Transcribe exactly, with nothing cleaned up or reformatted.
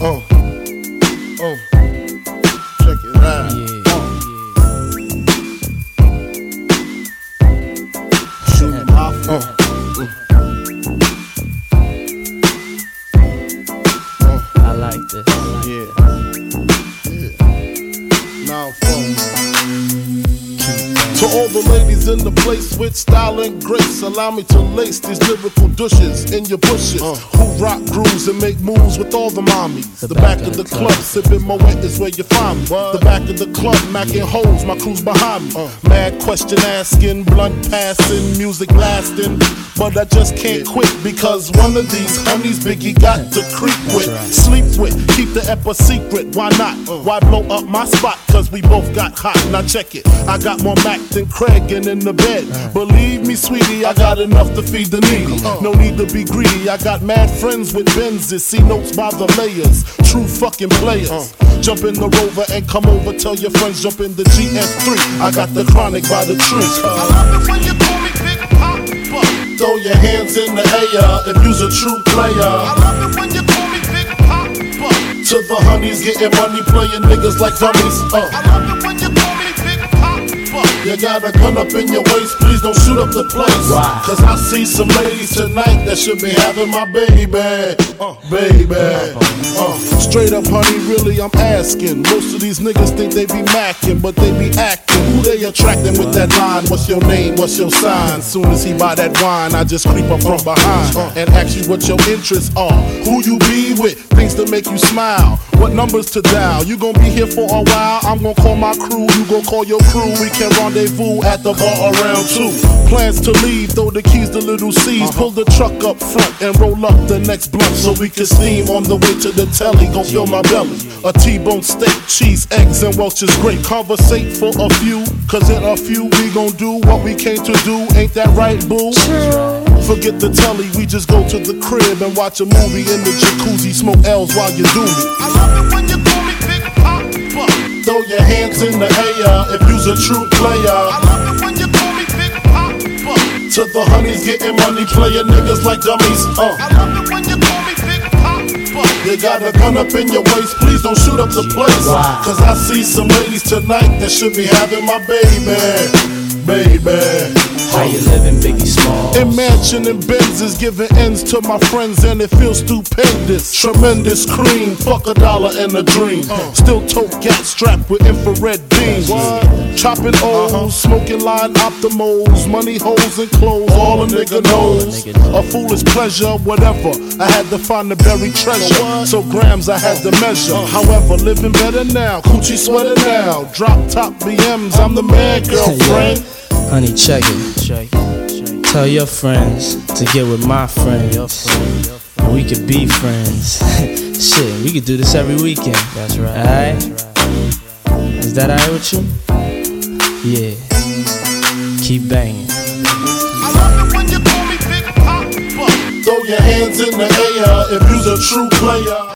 Uh, uh, check it out. Yeah. Uh. Shooting off. Uh. I like this. Yeah. Yeah. Now, folks. To all the ladies in the place with style and grace, allow me to lace these lyrical douches in your bushes. Uh. Who rock grooves and make moves with all the mommies. The, the back, back of the, the club, club sipping Moet is where you find me. What? The back of the club, macking holes, my crew's behind me. Uh. Mad question asking, blunt passing, music lasting. But I just can't quit because one of these honeys Biggie got to creep with, right. Sleep with, keep the ep a secret. Why not? Uh. Why blow up my spot? Cause we both got hot. Now check it. I got more Mac than Craig and in the bed. Uh. Believe me, sweetie, I got enough to feed the needy. Uh. No need to be greedy. I got mad friends with Benzes. See notes by the layers. True fucking players. Uh. Jump in the Rover and come over. Tell your friends jump in the G F three. I got the chronic by the tree. Uh. I love it when you call me Big Papa. Throw your hands in the air if you's a true player. I love it when you call me Big Papa. To the honeys getting money, playing niggas like dummies. Uh. I love it when you call me Big Papa. You got a gun up in your waist, please don't shoot up the place. Wow. Cause I see some ladies tonight that should be having my baby. Uh, baby. Uh, straight up, honey, really, I'm asking. Most of these niggas think they be macking, but they be acting. Who they attracting with that line? What's your name? What's your sign? Soon as he buy that wine, I just creep up from behind uh, and ask you what your interests are. Who you be with? Things to make you smile. What numbers to dial? You gon' be here for a while. I'm gon' call my crew. You gon' call your crew. We can rendezvous at the bar around two. Plans to leave, throw the keys to little C's. Uh-huh. Pull the truck up front and roll up the next blunt so we can steam on the way to the telly. Gon' fill my belly. A T-bone steak, cheese, eggs, and Welch's grape. Conversate for a few, cause in a few we gon' do what we came to do. Ain't that right, boo? Forget the telly, we just go to the crib and watch a movie in the jacuzzi. Smoke L's while you do me. I love it when you call me Big Papa. Throw your hands in the air if you's a true player. I love it when you call me Big Papa. To the honeys getting money, playing niggas like dummies. Uh. I love it when you call me Big Papa. You got a gun up in your waist, please don't shoot up the place. Wow. Cause I see some ladies tonight that should be having my baby. Baby. How you living, Biggie Smalls? In mansion and Benzes, giving ends to my friends and it feels stupendous. Tremendous cream, fuck a dollar and a dream. Uh. Still tote gat strapped with infrared beams. What? Chopping O's, uh-huh. Smoking line optimals, money holes and clothes, all a nigga knows. A foolish pleasure, whatever. I had to find the buried treasure, so grams I had to measure. Uh. However, living better now, coochie sweater now. Drop top B Ms, I'm the man, girlfriend. Honey, check it. check it. Tell your friends to get with my friends. And we could be friends. Shit, we could do this every weekend. That's right. Alright? Is that alright with you? Yeah. Keep banging. I love it when you call me Big Papa. Throw your hands in the air if you's a true player.